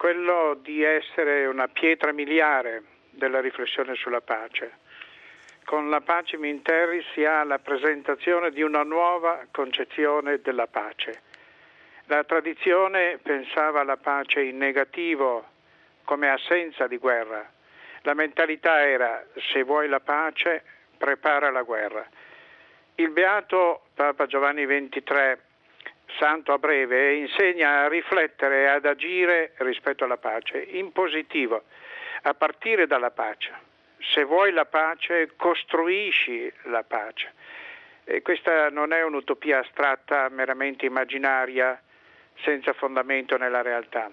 quello di essere una pietra miliare della riflessione sulla pace. Con la Pacem in Terris si ha la presentazione di una nuova concezione della pace. La tradizione pensava alla pace in negativo, come assenza di guerra. La mentalità era: se vuoi la pace, prepara la guerra. Il beato Papa Giovanni XXIII, santo a breve, insegna a riflettere e ad agire rispetto alla pace, in positivo, a partire dalla pace. Se vuoi la pace, costruisci la pace. E questa non è un'utopia astratta, meramente immaginaria, senza fondamento nella realtà.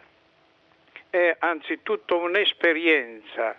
È anzitutto un'esperienza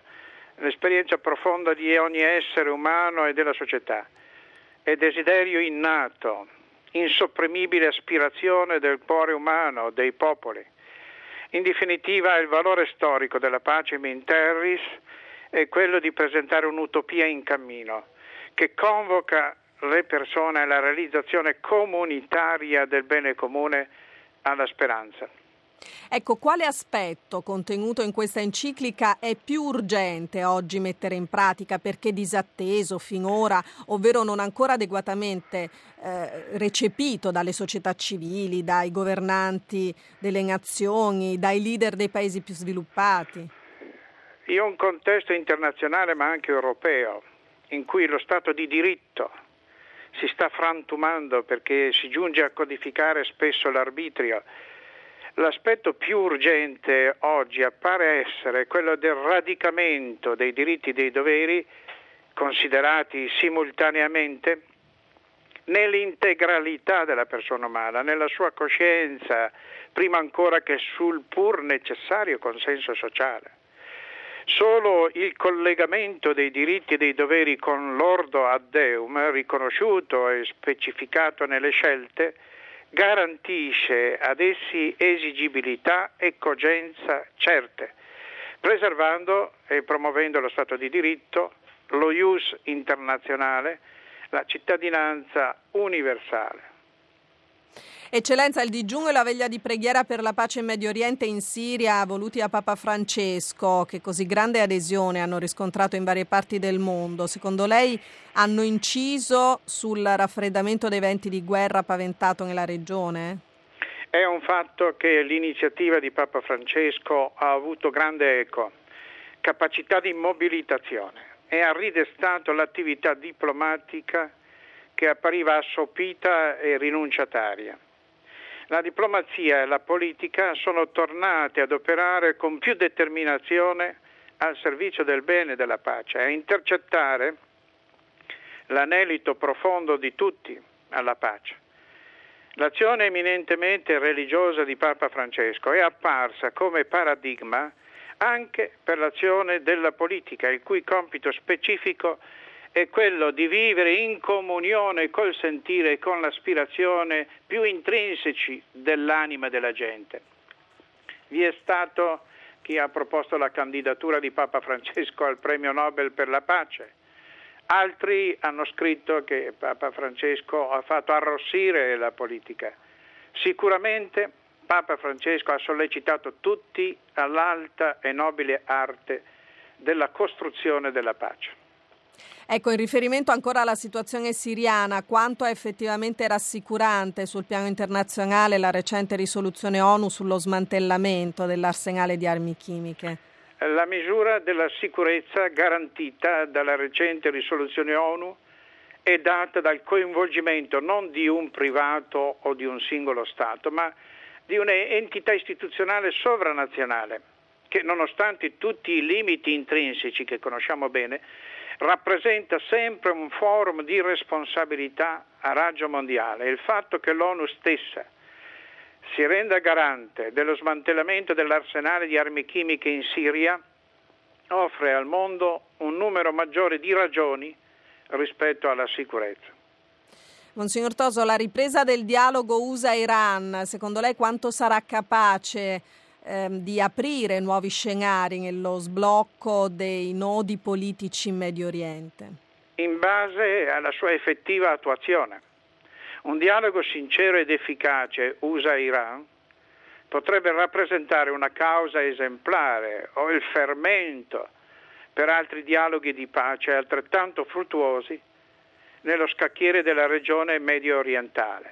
profonda di ogni essere umano e della società. È desiderio innato, insopprimibile aspirazione del cuore umano, dei popoli. In definitiva, il valore storico della Pacem in Terris è quello di presentare un'utopia in cammino, che convoca le persone alla realizzazione comunitaria del bene comune, alla speranza. Ecco, quale aspetto contenuto in questa enciclica è più urgente oggi mettere in pratica perché disatteso finora, ovvero non ancora adeguatamente recepito dalle società civili, dai governanti delle nazioni, dai leader dei paesi più sviluppati? In un contesto internazionale ma anche europeo, in cui lo Stato di diritto si sta frantumando perché si giunge a codificare spesso l'arbitrio, l'aspetto più urgente oggi appare essere quello del radicamento dei diritti e dei doveri, considerati simultaneamente, nell'integralità della persona umana, nella sua coscienza, prima ancora che sul pur necessario consenso sociale. Solo il collegamento dei diritti e dei doveri con l'ordo ad Deum, riconosciuto e specificato nelle scelte, garantisce ad essi esigibilità e cogenza certe, preservando e promuovendo lo Stato di diritto, lo ius internazionale, la cittadinanza universale. Eccellenza, il digiuno e la veglia di preghiera per la pace in Medio Oriente e in Siria, voluti da Papa Francesco, che così grande adesione hanno riscontrato in varie parti del mondo, secondo lei hanno inciso sul raffreddamento dei venti di guerra paventato nella regione? È un fatto che l'iniziativa di Papa Francesco ha avuto grande eco, capacità di mobilitazione e ha ridestato l'attività diplomatica che appariva assopita e rinunciataria. La diplomazia e la politica sono tornate ad operare con più determinazione al servizio del bene e della pace, a intercettare l'anelito profondo di tutti alla pace. L'azione eminentemente religiosa di Papa Francesco è apparsa come paradigma anche per l'azione della politica, il cui compito specifico è quello di vivere in comunione col sentire e con l'aspirazione più intrinseci dell'anima della gente. Vi è stato chi ha proposto la candidatura di Papa Francesco al Premio Nobel per la pace. Altri hanno scritto che Papa Francesco ha fatto arrossire la politica. Sicuramente Papa Francesco ha sollecitato tutti all'alta e nobile arte della costruzione della pace. Ecco, in riferimento ancora alla situazione siriana, quanto è effettivamente rassicurante sul piano internazionale la recente risoluzione ONU sullo smantellamento dell'arsenale di armi chimiche? La misura della sicurezza garantita dalla recente risoluzione ONU è data dal coinvolgimento non di un privato o di un singolo Stato, ma di un'entità istituzionale sovranazionale che, nonostante tutti i limiti intrinseci che conosciamo bene, rappresenta sempre un forum di responsabilità a raggio mondiale. Il fatto che l'ONU stessa si renda garante dello smantellamento dell'arsenale di armi chimiche in Siria offre al mondo un numero maggiore di ragioni rispetto alla sicurezza. Monsignor Toso, la ripresa del dialogo USA-Iran, secondo lei quanto sarà capace di aprire nuovi scenari nello sblocco dei nodi politici in Medio Oriente? In base alla sua effettiva attuazione. Un dialogo sincero ed efficace USA-Iran potrebbe rappresentare una causa esemplare o il fermento per altri dialoghi di pace altrettanto fruttuosi nello scacchiere della regione medio orientale.